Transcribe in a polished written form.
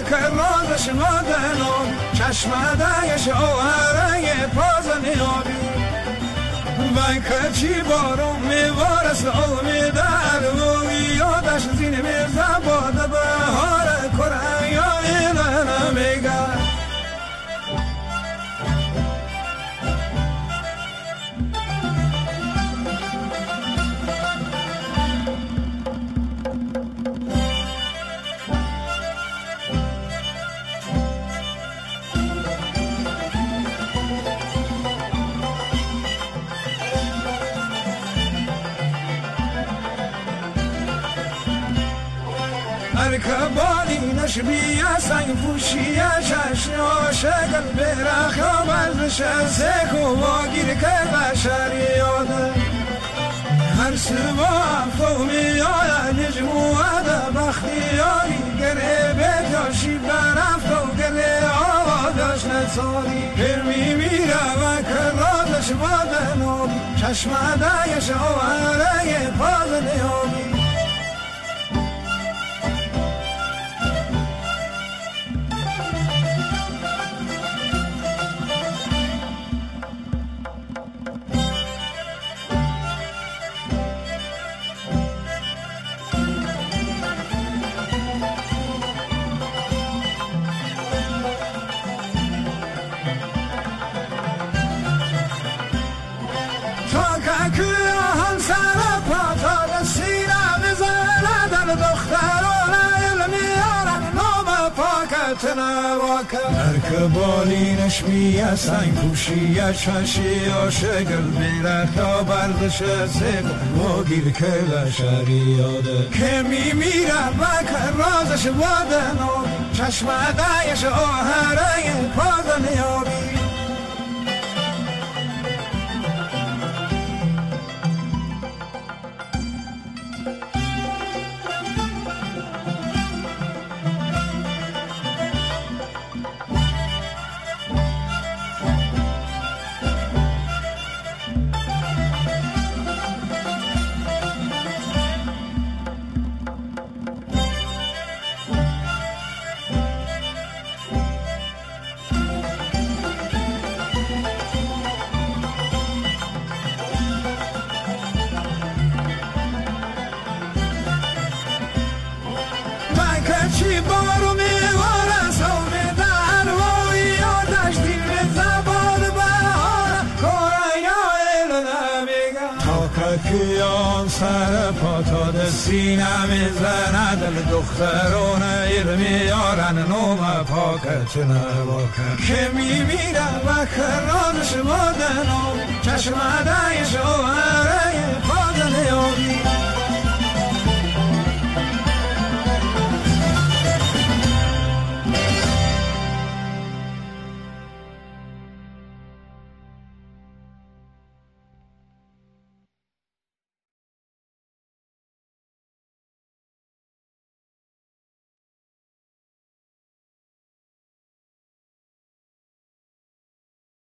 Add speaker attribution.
Speaker 1: کرازش مادنم چشمده شوهره پازن یابی وای کچی بارم میوارست علمی در و یادش زین میرزا باده بهار کره یا ایلن میگر ارکبانی نشبیه سنگ پوشیه چشم شگل برخ و بزش سک و واگیر که بشریاده هر سوا فومی آیا نجموعه بختیاری گره بیتاشی برفت و گره آوادش نساری برمی میره و کرادش بادنو چشمده شوهره پازن یابی هم سر پاتاد سینه بزنه در دختران علمی آرن نام پاکت نواکن ارکبالینش میه سنگ پوشیه چشی و شگل بیرخ یا بردش سکن و گیر که لشریاده که میمیره و کرازش بادنو چشمده شوهره پازن یابی چی بارو میواره سومی در و یادش دیر زبان بهار کاره یا ایلن میگن تا ککیان سر پاتاد سینه میزنه دل دختران ایرمیارن نوم پاکت نواکن که میمیره و کرانش مادنو چشمده شوهره پازن یابی